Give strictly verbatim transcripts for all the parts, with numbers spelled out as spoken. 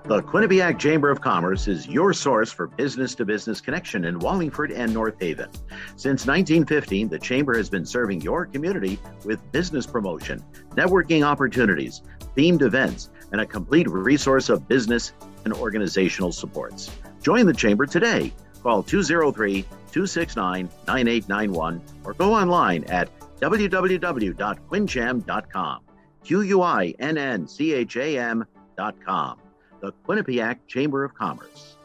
The Quinnipiac Chamber of Commerce is your source for business-to-business connection in Wallingford and North Haven. Since nineteen fifteen, the Chamber has been serving your community with business promotion, networking opportunities, themed events, and a complete resource of business and organizational supports. Join the Chamber today. Call two oh three, two six nine, nine eight nine one or go online at w w w dot quincham dot com. Q U I N N C H A M dot com. The Quinnipiac Chamber of Commerce.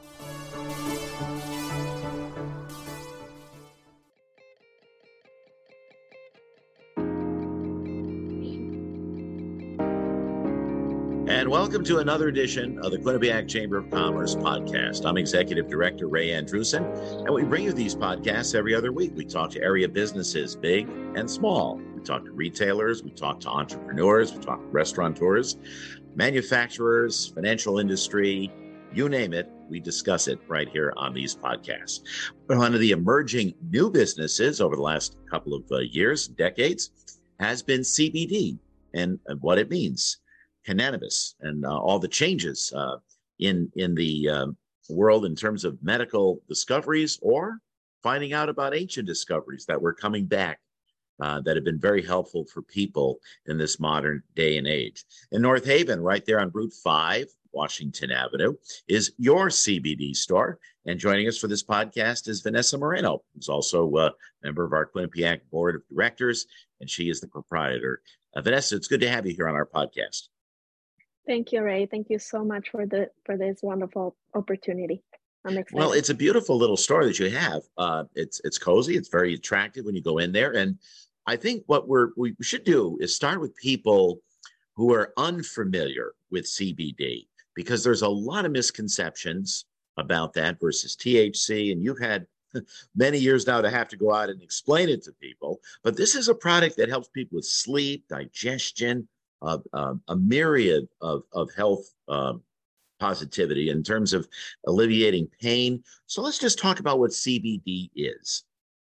And welcome to another edition of the Quinnipiac Chamber of Commerce podcast. I'm Executive Director Ray Andrusen, and we bring you these podcasts every other week. We talk to area businesses, big and small. We talk to retailers, we talk to entrepreneurs, we talk to restaurateurs, manufacturers, financial industry, you name it, we discuss it right here on these podcasts. One of the emerging new businesses over the last couple of uh, years, decades, has been C B D and, and what it means, cannabis, and uh, all the changes uh, in, in the um, world in terms of medical discoveries or finding out about ancient discoveries that were coming back Uh, that have been very helpful for people in this modern day and age. In North Haven, right there on Route five, Washington Avenue, is your C B D store. And joining us for this podcast is Vanessa Moreno, who's also a member of our Quinnipiac Board of Directors, and she is the proprietor. Uh, Vanessa, it's good to have you here on our podcast. Thank you, Ray. Thank you so much for the for this wonderful opportunity. I'm excited. Well, it's a beautiful little store that you have. Uh, it's it's cozy. It's very attractive when you go in there. And I think what we're, we should do is start with people who are unfamiliar with C B D, because there's a lot of misconceptions about that versus T H C. And you've had many years now to have to go out and explain it to people. But this is a product that helps people with sleep, digestion, uh, uh, a myriad of, of health um, positivity in terms of alleviating pain. So let's just talk about what C B D is.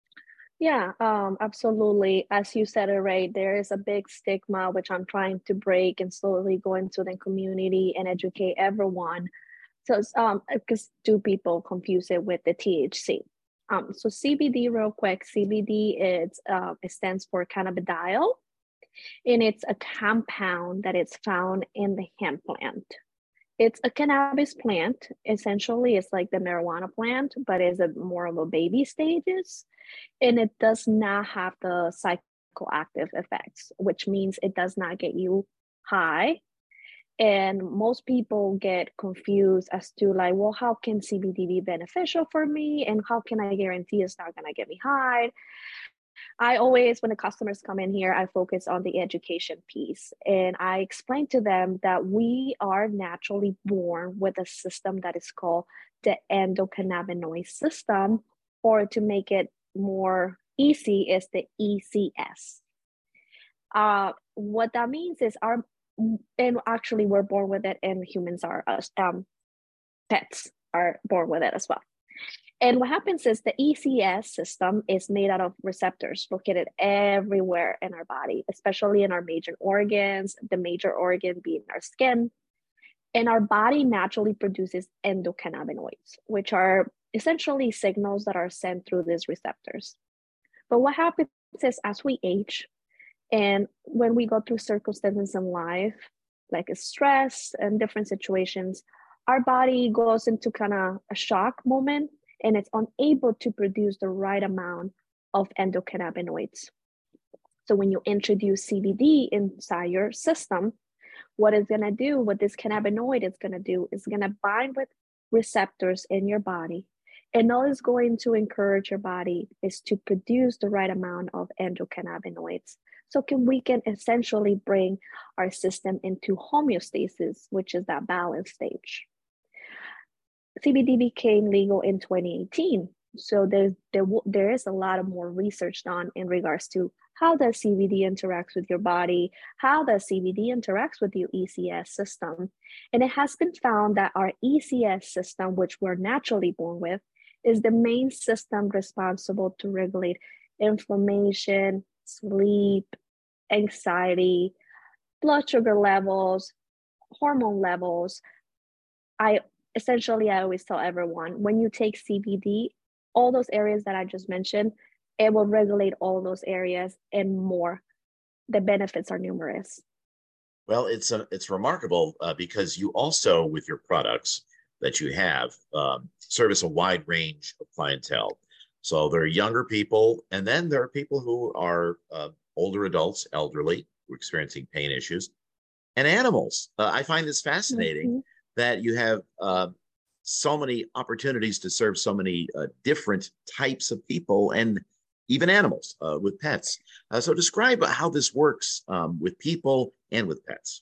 Yeah, um, absolutely. As you said it, right, there is a big stigma, which I'm trying to break and slowly go into the community and educate everyone. So, um, because do people confuse it with the T H C? Um, so C B D, real quick, C B D is uh, it stands for cannabidiol, and it's a compound that is found in the hemp plant. It's a cannabis plant. Essentially, it's like the marijuana plant, but it's a more of a baby stages. And it does not have the psychoactive effects, which means it does not get you high. And most people get confused as to like, well, how can C B D be beneficial for me? And how can I guarantee it's not gonna get me high? I always, when the customers come in here, I focus on the education piece. And I explain to them that we are naturally born with a system that is called the endocannabinoid system, or to make it more easy is the E C S. Uh, what that means is our, and actually we're born with it, and humans are, um, pets are born with it as well. And what happens is the E C S system is made out of receptors located everywhere in our body, especially in our major organs, the major organ being our skin. And our body naturally produces endocannabinoids, which are essentially signals that are sent through these receptors. But what happens is as we age and when we go through circumstances in life, like stress and different situations, our body goes into kind of a shock moment, and it's unable to produce the right amount of endocannabinoids. So when you introduce C B D inside your system, what it's gonna do, what this cannabinoid is gonna do, is gonna bind with receptors in your body. And all it's going to encourage your body is to produce the right amount of endocannabinoids. So can we can essentially bring our system into homeostasis, which is that balance stage. C B D became legal in twenty eighteen. So there's, there, there is a lot of more research done in regards to how does C B D interacts with your body, how does C B D interacts with your E C S system. And it has been found that our E C S system, which we're naturally born with, is the main system responsible to regulate inflammation, sleep, anxiety, blood sugar levels, hormone levels, I essentially I always tell everyone when you take C B D, all those areas that I just mentioned, it will regulate all those areas and more. The benefits are numerous. Well, it's a, it's remarkable uh, because you also, with your products that you have, um, service a wide range of clientele. So there are younger people, and then there are people who are uh, older adults, elderly, who are experiencing pain issues, and animals. Uh, I find this fascinating Mm-hmm. that you have uh, so many opportunities to serve so many uh, different types of people and even animals uh, with pets. Uh, so describe how this works um, with people and with pets.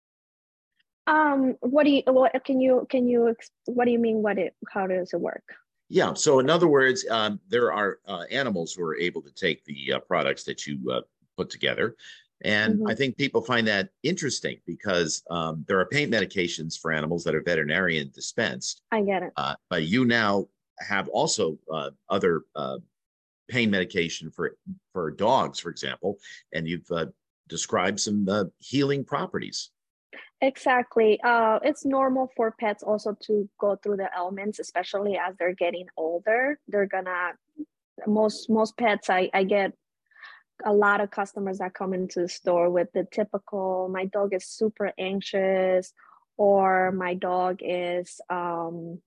Um, what do you, what can you, can you, what do you mean? What it, how does it work? Yeah. So in other words, um, there are uh, animals who are able to take the uh, products that you uh, put together. And Mm-hmm. I think people find that interesting because um, there are pain medications for animals that are veterinarian dispensed. I get it. Uh, but you now have also uh, other uh, pain medication for for dogs, for example, and you've uh, described some uh, healing properties. Exactly. Uh, it's normal for pets also to go through the ailments, especially as they're getting older. They're gonna most most pets I, I get a lot of customers that come into the store with the typical my dog is super anxious or my dog is um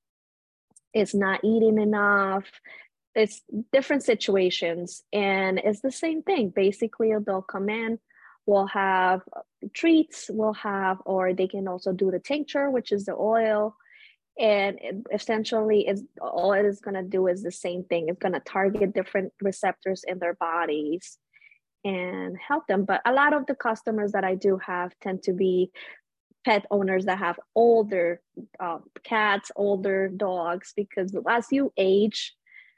is not eating enough. It's different situations and it's the same thing. Basically they'll come in, we'll have treats, we'll have, or they can also do the tincture, which is the oil, and it, essentially is all it is going to do is the same thing. It's going to target different receptors in their bodies and help them. But a lot of the customers that I do have tend to be pet owners that have older uh, cats, older dogs, because as you age,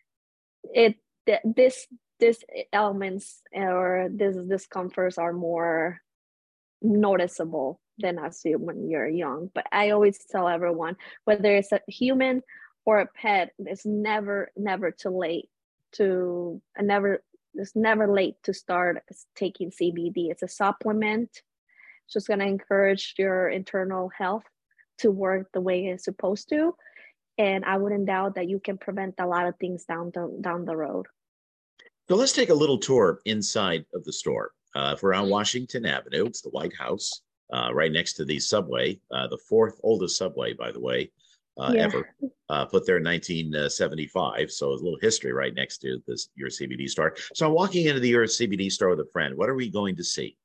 it th- this this elements or this discomforts are more noticeable than as you when you're young. But I always tell everyone, whether it's a human or a pet, it's never never too late to uh, never it's never late to start taking C B D. It's a supplement. It's just going to encourage your internal health to work the way it's supposed to. And I wouldn't doubt that you can prevent a lot of things down the, down the road. So let's take a little tour inside of the store. Uh, if we're on Washington Avenue, it's the White House, uh, right next to the subway, uh, the fourth oldest subway, by the way, uh, Yeah. ever. Uh, put there in nineteen seventy-five. So a little history right next to this your C B D store. So I'm walking into the your C B D store with a friend. What are we going to see?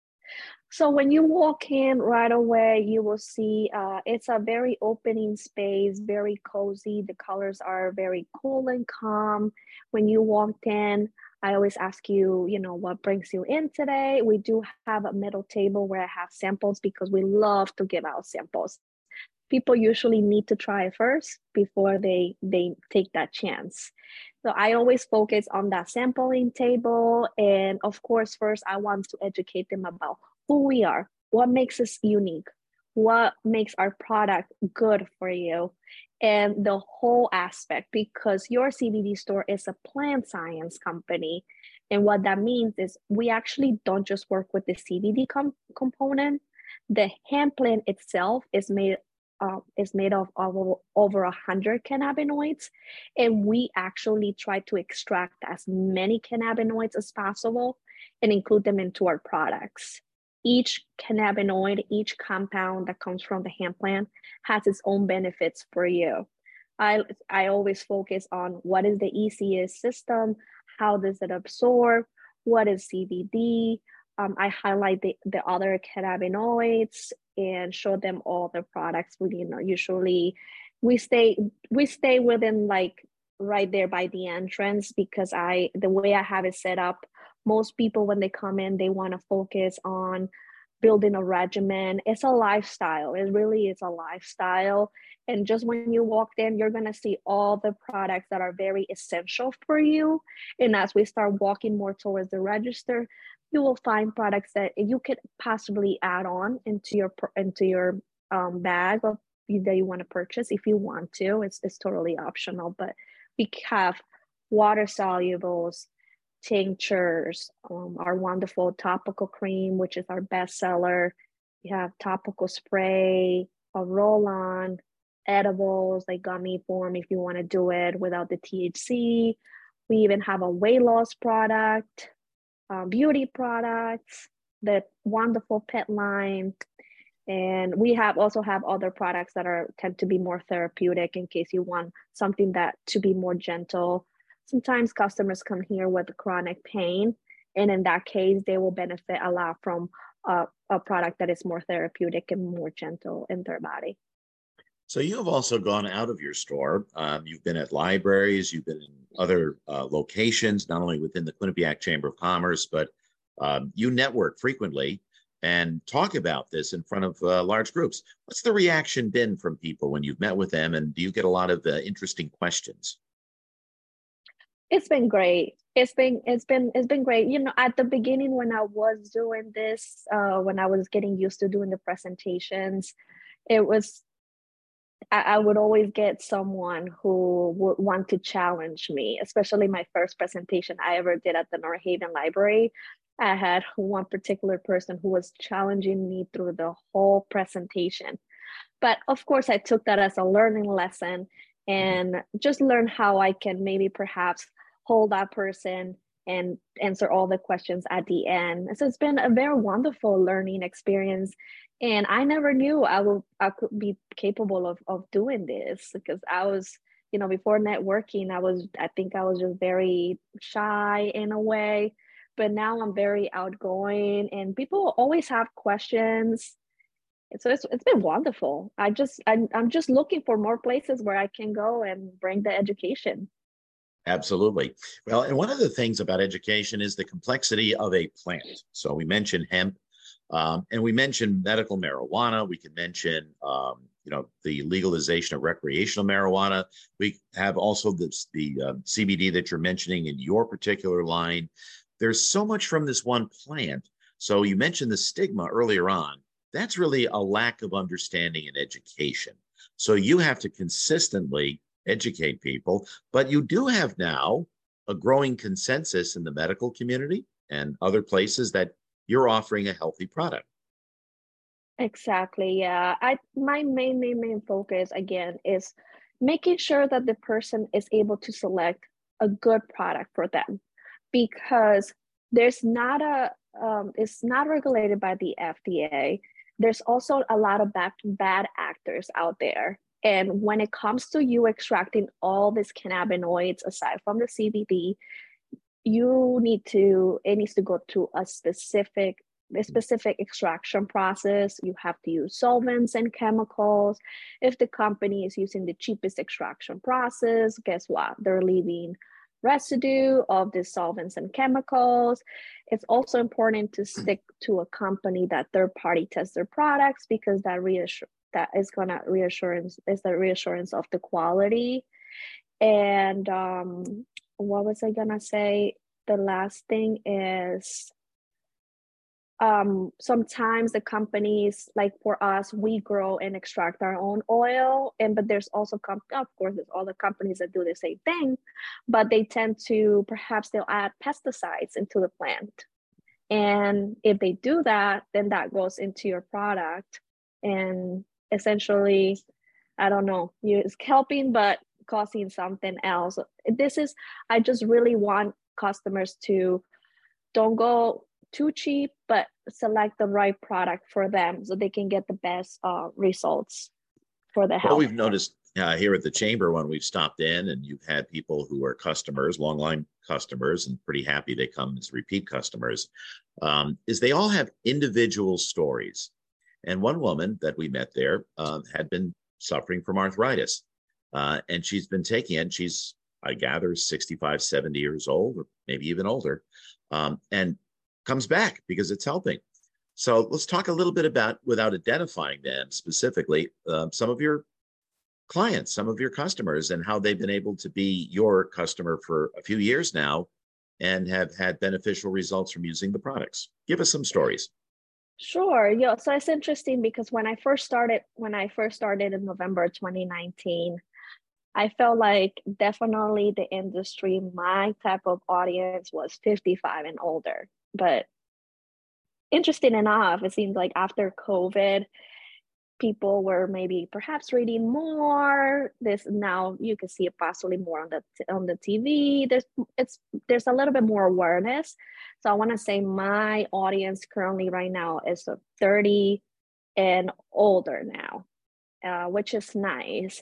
So when you walk in right away, you will see uh, it's a very opening space, very cozy. The colors are very cool and calm. When you walked in, I always ask you, you know, what brings you in today? We do have a middle table where I have samples because we love to give out samples. People usually need to try first before they they take that chance. So I always focus on that sampling table, and of course first I want to educate them about who we are, what makes us unique, what makes our product good for you, and the whole aspect, because your C B D store is a plant science company. And what that means is we actually don't just work with the C B D com- component. The hemp plant itself is made uh, is made of, of over a hundred cannabinoids, and we actually try to extract as many cannabinoids as possible and include them into our products. Each cannabinoid, each compound that comes from the hemp plant has its own benefits for you. I I always focus on what is the E C S system, how does it absorb, what is C B D. Um, I highlight the, the other cannabinoids and show them all the products. We, you know, usually we stay we stay within like right there by the entrance because I the way I have it set up, most people when they come in, they want to focus on building a regimen. It's a lifestyle. It really is a lifestyle. And just when you walked in, you're gonna see all the products that are very essential for you. And as we start walking more towards the register, you will find products that you could possibly add on into your into your um, bag of that you want to purchase if you want to. It's it's totally optional, but we have water solubles, tinctures, um, our wonderful topical cream, which is our bestseller. We have topical spray, a roll on, edibles, like gummy form, if you want to do it without the T H C. We even have a weight loss product, uh, beauty products, the wonderful pet line. And we have also have other products that are tend to be more therapeutic in case you want something that to be more gentle. Sometimes customers come here with chronic pain, and in that case, they will benefit a lot from a, a product that is more therapeutic and more gentle in their body. So you have also gone out of your store. Um, you've been at libraries, you've been in other uh, locations, not only within the Quinnipiac Chamber of Commerce, but um, you network frequently and talk about this in front of uh, large groups. What's the reaction been from people when you've met with them, and do you get a lot of uh, interesting questions? It's been great. It's been it's been it's been great. You know, at the beginning when I was doing this, uh, when I was getting used to doing the presentations, it was I, I would always get someone who would want to challenge me, especially my first presentation I ever did at the North Haven Library. I had one particular person who was challenging me through the whole presentation. But of course, I took that as a learning lesson and just learn how I can maybe perhaps hold that person and answer all the questions at the end. So it's been a very wonderful learning experience. And I never knew I would I could be capable of of doing this because I was, you know, before networking, I was I think I was just very shy in a way. But now I'm very outgoing and people always have questions. So it's it's been wonderful. I just I'm, I'm just looking for more places where I can go and bring the education. Absolutely. Well, and one of the things about education is the complexity of a plant. So we mentioned hemp, um, and we mentioned medical marijuana. We can mention, um, you know, the legalization of recreational marijuana. We have also this, the uh, C B D that you're mentioning in your particular line. There's so much from this one plant. So you mentioned the stigma earlier on. That's really a lack of understanding and education. So you have to consistently educate people, but you do have now a growing consensus in the medical community and other places that you're offering a healthy product. Exactly. Yeah. I my main main main focus again is making sure that the person is able to select a good product for them because there's not a um, it's not regulated by the F D A. There's also a lot of bad, bad actors out there. And when it comes to you extracting all these cannabinoids aside from the C B D, you need to, it needs to go through a specific, a specific extraction process. You have to use solvents and chemicals. If the company is using the cheapest extraction process, guess what? They're leaving residue of the solvents and chemicals. It's also important to stick to a company that third party tests their products because that reassure that is gonna reassurance is the reassurance of the quality. And um, what was I gonna say? The last thing is um sometimes the companies like for us we grow and extract our own oil and but there's also com- of course there's all the companies that do the same thing but they tend to perhaps they'll add pesticides into the plant and if they do that then that goes into your product and essentially I don't know it's helping but causing something else. This is I just really want customers to don't go too cheap, but select the right product for them so they can get the best uh, results for the Well, health. we've noticed uh, here at the chamber when we've stopped in and you've had people who are customers, long line customers, and pretty happy they come as repeat customers, um, is they all have individual stories. And one woman that we met there uh, had been suffering from arthritis. Uh, and she's been taking it. She's, I gather, sixty-five, seventy years old, or maybe even older, um, and comes back because it's helping. So let's talk a little bit about, without identifying them specifically, uh, some of your clients, some of your customers, and how they've been able to be your customer for a few years now and have had beneficial results from using the products. Give us some stories. Sure. Yeah. So it's interesting because when I first started, when I first started in November twenty nineteen, I felt like definitely the industry, my type of audience was fifty-five and older. But interesting enough, it seems like after COVID, people were maybe perhaps reading more. This now you can see it possibly more on the on the T V. There's it's there's a little bit more awareness. So I want to say my audience currently right now is thirty and older now, uh, which is nice.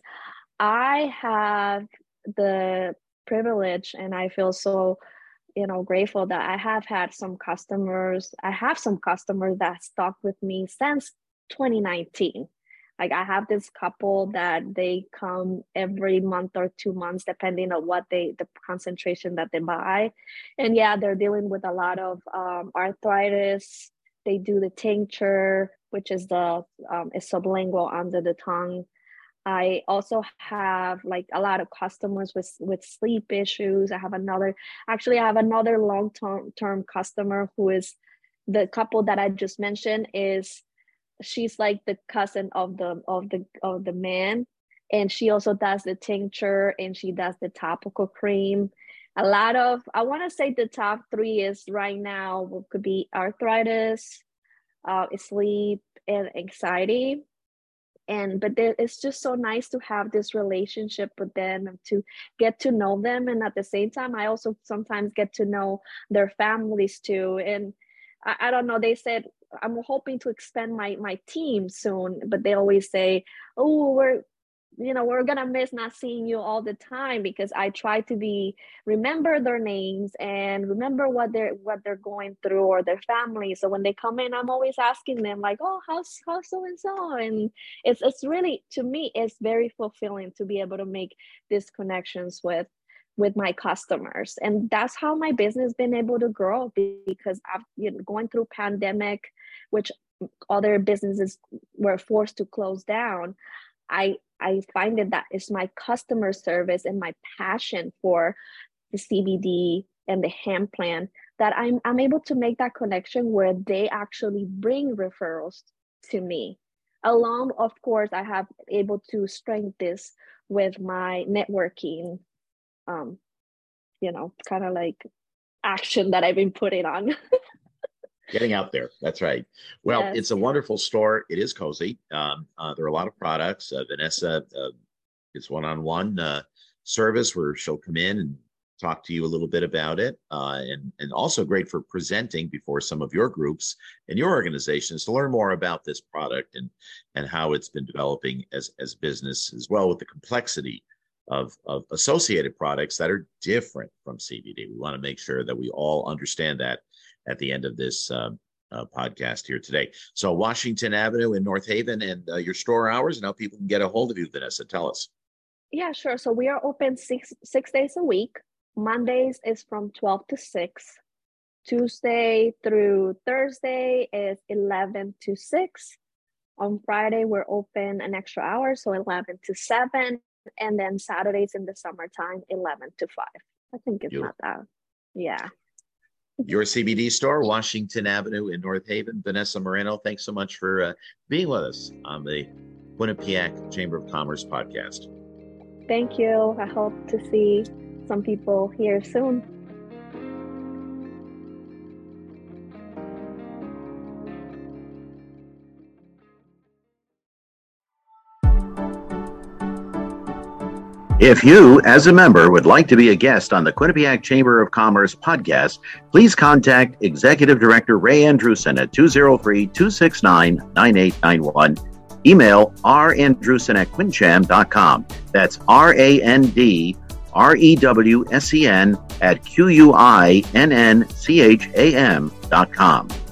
I have the privilege, and I feel so, you know, grateful that I have had some customers. I have some customers that stuck with me since twenty nineteen. Like I have this couple that they come every month or two months, depending on what they, the concentration that they buy. And yeah, they're dealing with a lot of um, arthritis. They do the tincture, which is the, um, is sublingual under the tongue. I also have like a lot of customers with, with sleep issues. I have another, actually I have another long-term term customer who is the couple that I just mentioned is, she's like the cousin of the, of the, of the man. And she also does the tincture and she does the topical cream. A lot of, I want to say the top three is right now could be arthritis, uh, sleep, and anxiety. And but there, it's just so nice to have this relationship with them and to get to know them. And at the same time, I also sometimes get to know their families too. And I, I don't know, they said, I'm hoping to expand my my team soon, but they always say, oh, we're, you know, we're gonna miss not seeing you all the time, because I try to be, remember their names and remember what they're what they're going through or their family. So when they come in, I'm always asking them like, oh, how's how's so and so, and it's it's really, to me, it's very fulfilling to be able to make these connections with with my customers. And that's how my business been able to grow, because I've, you know, going through pandemic, which other businesses were forced to close down. I I find that that is my customer service and my passion for the C B D and the hemp plant, that I'm I'm able to make that connection where they actually bring referrals to me. Along, of course, I have able to strengthen this with my networking, um, you know, kind of like action that I've been putting on. Getting out there. That's right. Well, Yes, it's a yeah. wonderful store. It is cozy. Um, uh, there are a lot of products. Uh, Vanessa uh, is one-on-one uh, service where she'll come in and talk to you a little bit about it. Uh, and, and also great for presenting before some of your groups and your organizations to learn more about this product and, and how it's been developing as, as business, as well with the complexity of, of associated products that are different from C B D. We want to make sure that we all understand that at the end of this uh, uh, podcast here today. So Washington Avenue in North Haven, and uh, your store hours and how people can get a hold of you, Vanessa. Tell us. Yeah, sure. So we are open six six days a week. Mondays is from twelve to six. Tuesday through Thursday is eleven to six. On Friday, we're open an extra hour, so eleven to seven. And then Saturdays in the summertime, eleven to five. I think it's Beautiful. not that. Yeah. Your C B D store, Washington Avenue in North Haven. Vanessa Moreno, thanks so much for uh, being with us on the Quinnipiac Chamber of Commerce podcast. Thank you. I hope to see some people here soon. If you, as a member, would like to be a guest on the Quinnipiac Chamber of Commerce podcast, please contact Executive Director Ray Andrusen at two oh three, two six nine, nine eight nine one. Email randrusen at quincham dot com. That's R A N D R E W S E N at Q U I N N C H A M dot com.